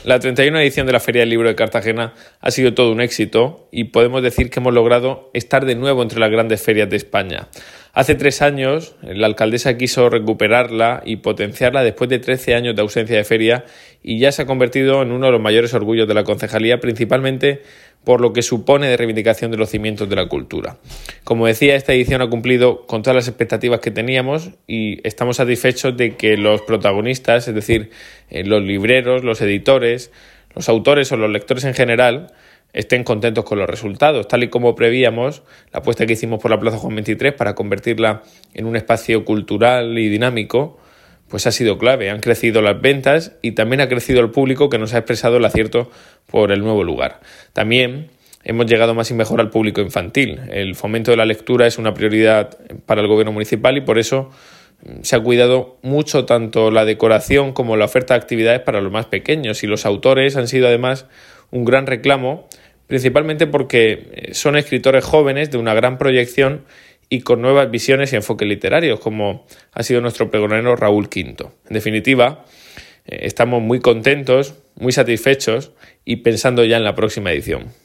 La 31ª edición de la Feria del Libro de Cartagena ha sido todo un éxito y podemos decir que hemos logrado estar de nuevo entre las grandes ferias de España. Hace 3 años la alcaldesa quiso recuperarla y potenciarla después de 13 años de ausencia de feria y ya se ha convertido en uno de los mayores orgullos de la concejalía, principalmente por lo que supone de reivindicación de los cimientos de la cultura. Como decía, esta edición ha cumplido con todas las expectativas que teníamos y estamos satisfechos de que los protagonistas, es decir, los libreros, los editores, los autores o los lectores en general, estén contentos con los resultados. Tal y como prevíamos, la apuesta que hicimos por la Plaza Juan XXIII para convertirla en un espacio cultural y dinámico, pues ha sido clave. Han crecido las ventas y también ha crecido el público, que nos ha expresado el acierto por el nuevo lugar. También hemos llegado más y mejor al público infantil. El fomento de la lectura es una prioridad para el gobierno municipal y por eso se ha cuidado mucho tanto la decoración como la oferta de actividades para los más pequeños, y los autores han sido además un gran reclamo, principalmente porque son escritores jóvenes de una gran proyección y con nuevas visiones y enfoques literarios, como ha sido nuestro pregonero Raúl Quinto. En definitiva, estamos muy contentos, muy satisfechos y pensando ya en la próxima edición.